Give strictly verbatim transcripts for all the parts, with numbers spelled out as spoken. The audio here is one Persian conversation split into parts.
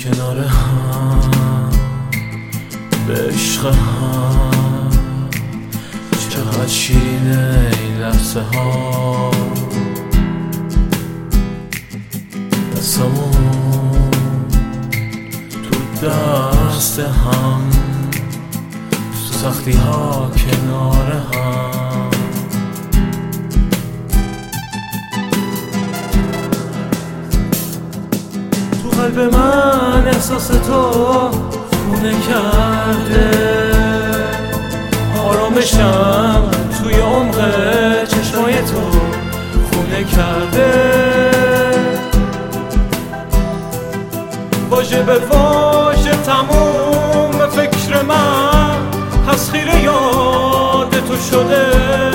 کنار هم به عشق هم، چقدر شیرینه این لحظه ها. دستمون تو دست هم، تو سختی ها کنار هم. تو قلب من احساس تو خونه کرده، آرامشم توی عمق چشمای تو خونه کرده. واژه به واژه تموم فکر من تسخیر یاد تو شده.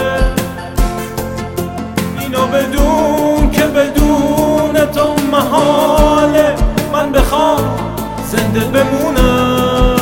اینا بدون که بدون تو محاله من بخوام زنده بمونم.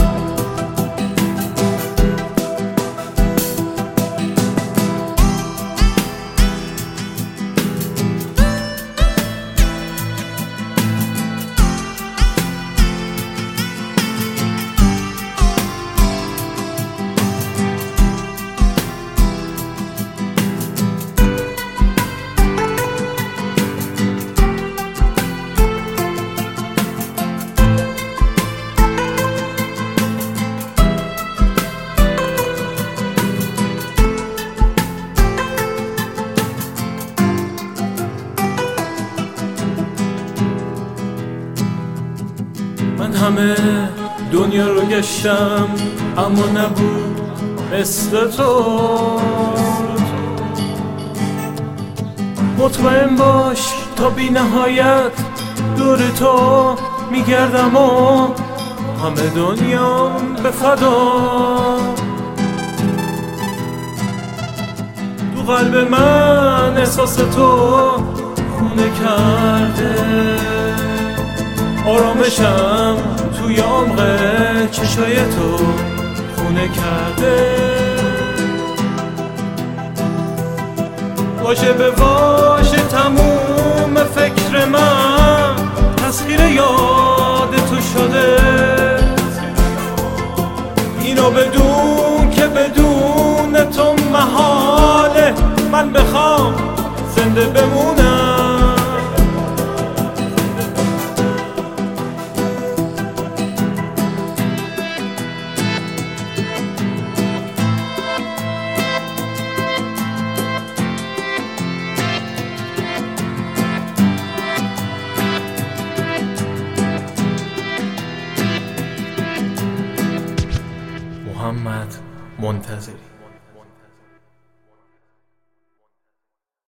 من همه دنیا رو گشتم اما نبود مثل تو. مطمئن باش تا بی نهایت دور تو میگردم و همه دنیام به فدا. تو قلب من احساس تو خونه کرده، آرامشم توی عمق چشای تو خونه کرده. واژه به واژه تموم فکر من تسخیر یاد تو شده. اینو بدون که بدون تو محاله من بخوام زنده بمونم. محمد منتظری.